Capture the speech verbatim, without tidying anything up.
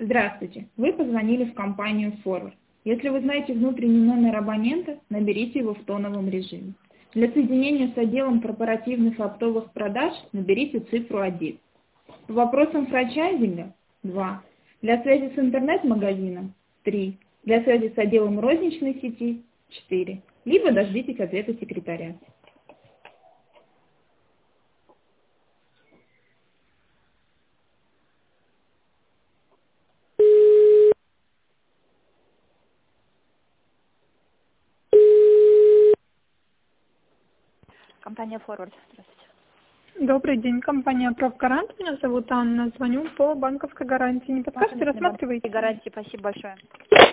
Здравствуйте. Вы позвонили в компанию Forward. Если вы знаете внутренний номер абонента, наберите его в тоновом режиме. Для соединения с отделом корпоративных и оптовых продаж наберите цифру один. По вопросам франчайзинга – два. Для связи с интернет-магазином – три. Для связи с отделом розничной сети – четыре. Либо дождитесь ответа секретаря. Компания Forward. Здравствуйте. Добрый день, компания Профгарант. Меня зовут Анна. Звоню по банковской гарантии. Не подскажете, Банковской рассматриваете? гарантии, спасибо большое.